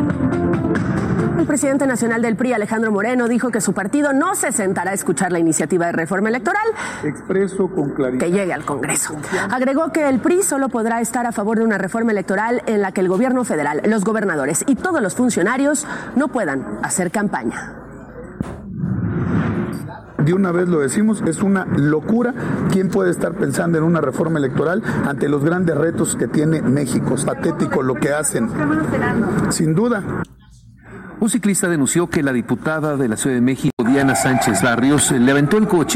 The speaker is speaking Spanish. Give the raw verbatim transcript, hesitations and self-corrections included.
El presidente nacional del P R I, Alejandro Moreno, dijo que su partido no se sentará a escuchar la iniciativa de reforma electoral Expreso con claridad que llegue al Congreso. Agregó que el P R I solo podrá estar a favor de una reforma electoral en la que el gobierno federal, los gobernadores y todos los funcionarios no puedan hacer campaña. De una vez lo decimos, es una locura. ¿Quién puede estar pensando en una reforma electoral ante los grandes retos que tiene México? Es patético lo que hacen. Sin duda. Un ciclista denunció que la diputada de la Ciudad de México, Diana Sánchez Barrios, le aventó el coche